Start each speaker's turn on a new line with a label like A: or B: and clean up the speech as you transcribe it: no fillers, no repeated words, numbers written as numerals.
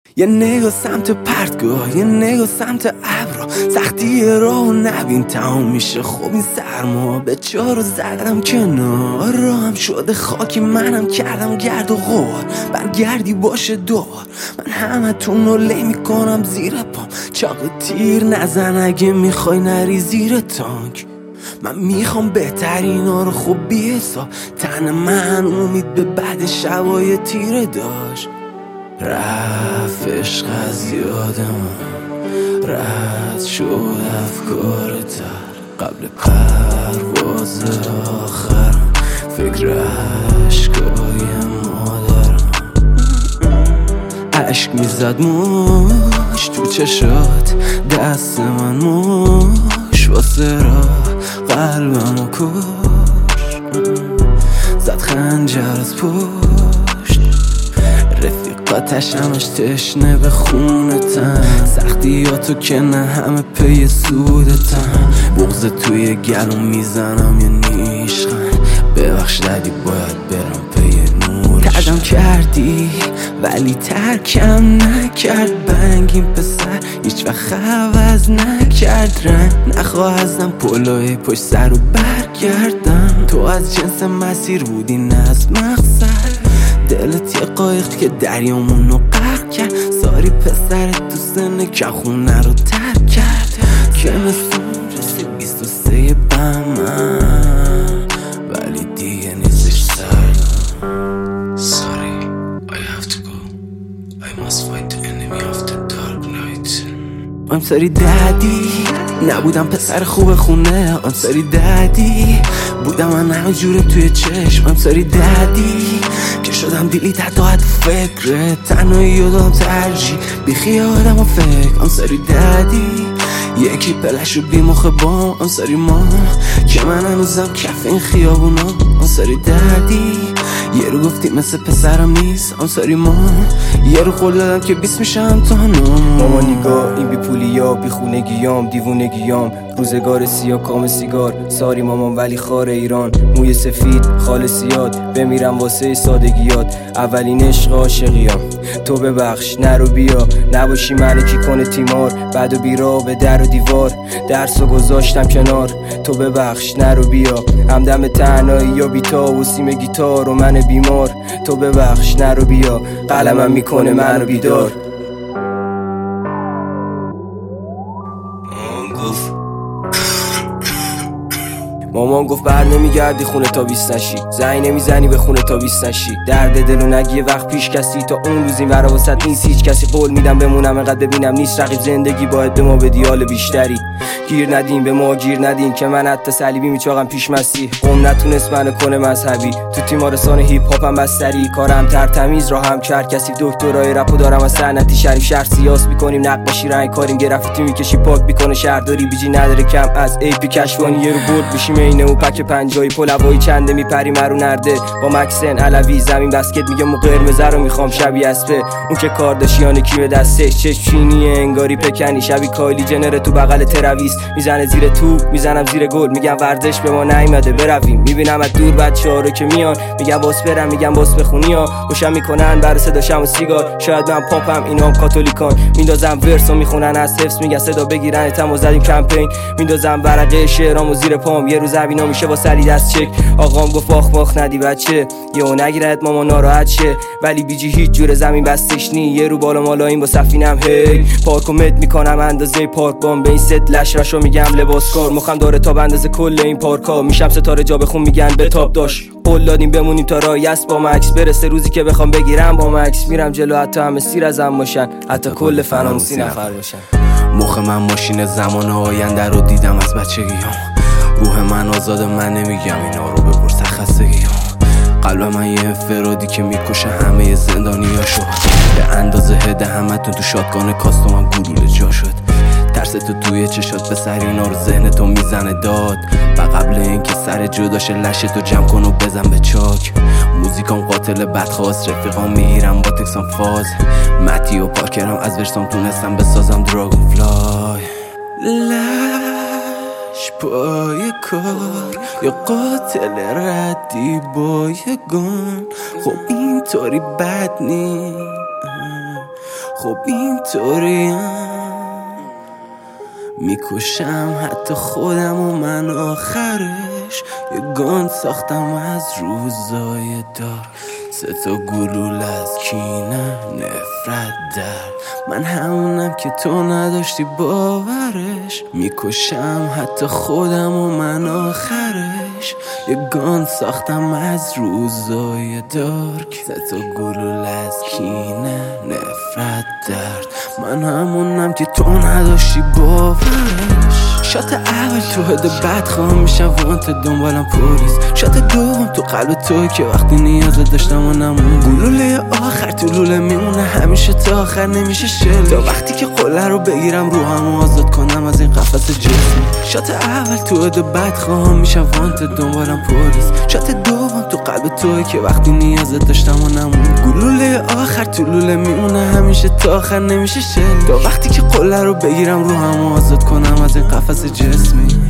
A: یه نگاه سمت پرتگاه، یه نگاه سمت ابرا، سختی راهو نبین تمام میشه. خب این سرما به چارو زدم کنار، راهم شده خاکی منم کردم گرد و غبار. برگردی باشه دوبار، من همه تون رو لی میکنم زیر پام. چاق تیر نزن اگه میخوای نری زیر تانک. من میخوام بهترینا رو خوب بی حساب. تن من امید به بعد شبای تیره داشت. رفت عشق از یادم، رد شد افکار تر قبل پرواز آخرم. فکر عشقای مادرم، عشق میزد موش تو چشات، دست من موش واسه را قلبمو کش. زد خنجر از پشت، رفیقاتش همش تشنه به خونتن. سختیاتو که نه همه پی سودتن. بغض توی گلوم میزنم یه نیشخن. ببخش دادی باید برم پی نورش. تردم کردی ولی ترکم نکرد. بنگین پسر هیچ وقت عوض نکرد. رنگ نخواه ازم پلوی پشت سر رو برگردم. تو از جنس مسیر بودی نه از مقصد. دلت یه قایق که دریامونو غرق کرد. ساری پسرت تو سن که خونه رو ترک کرد. که مثل رسید 23 بهمن، ولی دیگه نیستش سردم. Sorry, I have to go. I must fight the enemy of the dark night. I'm sorry daddy، نبودم پسر خوب خونه. I'm sorry daddy، بودم من همه جوره توی چشم. I'm sorry daddy، که شدم دیلی تحت فکره. تنهایی و دادم ترجیح بی خیالم و فکر. I'm sorry daddy، یکی پلش رو بی مخ بام. I'm sorry مام، که من هنوزم کف این خیابونا. I'm sorry daddy، یه رو گفتی مثل پسرم نیست. I'm sorry مام، یه رو خول دادم که 20 میشم تا نام.
B: ماما نگاه این بی پولیا بی خونگیام دیوونگیام. روزگار سیاه کام سیگار. ساری مامان ولی خار ایران. موی سفید خال سیاد، بمیرم واسه سادگیات. اولین عشق عاشقیام. تو ببخش نرو بیا، نباشی منو کی کنه تیمار. بعد و بیرا به در و دیوار، درسو گذاشتم کنار. تو ببخش نرو بیا، همدم تنهایی یا بیتا و سیم گیتار و من بیمار. تو ببخش نرو بیا، قلمم میکنه منو بیدار. مامان گفت بر نمیگردی خونه تا 20 نشی. زنگ نمیزنی به خونه تا 20 نشی. درد دلو نگی یه وقت پیش کسی. تا اون روز این ورا وسط نیست هیچ کسی. قول میدم بمونم انقدر ببینم نیست رقیب. زندگی باید به ما بدی حال بیشتری. گیر ندین به ما گیر ندین، که من حتی صلیبی میچاقم پیش مسیح. قوم نتونست منو کنه مذهبی. تو تیمارستان هیپ هاپم بستری. کارم ترتمیز راهم کرد کسی. دکترای رپو دارم از صنعتی شریف. شهر سیاس میکنیم نقاشی رنگ کاریم. گرافیتی میکشی پاک میکنه شهرداری. بیجی نداره کم از ای پی کشفانی. یه رو برد بشیم اینه و پک پنجایی. پلوایی چنده میپری مرو نرده. با مکسن علوی زمین بسکت میگه مو قرمز رو میخوام شبیه اسپه. اون که کارداشیان کی به دستش چشم چینیه انگاری پکنی. شبیه کایلی جنر تو بغل ترویس. میزنه زیر توپ میزنم زیر گل. میگم ورزش به ما نیومده برویم. میبینم از دور بچه‌ها رو که میان. میگم باس برم میگم باس بخونی ها. خوشم میکنن برای صدا شم و سیگار. شاید من پاپم اینا هم کاتولیکان. میندازم ورسو میخونن از حفظ. میگن صدا بگیرن تمو زدیم کمپین. میندازم ورقه شعرامو زیر پام. یه روز زبینا میشه با سلی دست چک. آقام گفت آخ ماخ ندی بچه. یهو نگیرت ماما ناراحت شه. ولی بیجی هیچ جور زمین بستش نی. یه رو بالا مالا این با سفینم هی. پارکو مت میکنم اندازه پارک بام. به این ست لشرشو میگم لباس کار. مخم داره تا اندازه کل این پارکا. میشم ستاره جا بخون میگن به تاپ داش. قول دادیم بمونیم تا رایست با مکس. برسه روزی که بخوام بگیرم با مکس. میرم جلو حتی همه سیر ازم باشن. حتی کل فنام 30 نفر باشن.
A: مخ من ماشین زمان آینده رو دیدم از بچگیام. روح من آزاده من نمیگم اینا رو بپرس خستگیام. قلب من یه انفرادی که میکشه همه زندانیاشو. به اندازه هده همتون تو شاتگان کاستومم گلوله جا شد. ترس تو توی چشات به سر اینا رو ذهن تو میزنه داد. و قبل اینکه سر جداش لشه تو جمع کن و بزن به چاک. موزیکام قاتل بدخواست. رفیقام میگیرم با تکسام فاز. متی و پارکرم از ورسام تونستم بسازم دراگون فلای. لش پای کار یا قاتل ردی با یه گان. خب اینطوری بد نی. خب اینطوریم میکشم حتی خودم و من آخرش یه گان ساختم از روزای دار 3 تا گلوله از کینه نفرت در من همونم که تو نداشتی باورش میکشم حتی خودم و من آخرش یه گان ساختم از روزای دار 3 تا گلوله از کینه نفرت درد من همونم که تو نداشتی باورش شات اول تو هد بد خواهم میشم وانت دنبالم پلیس شات دوم تو قلب توی که وقتی نیازت داشتم و نمون گلوله آخر تو لوله میمونه همیشه تا آخر نمیشه شل تا وقتی که قله رو بگیرم روحم و آزاد کنم از این قفس جسمی شات اول تو هد بد خواهم میشم وانت دنبالم پلیس شات دوم تو قلب توی که وقتی نیازت داشتم و نمون گلوله آخر تو لوله میمونه همیشه تا آخر نمیشه شل تا وقتی که قله رو بگیرم روحم و آزاد کنم از این قفس جسمی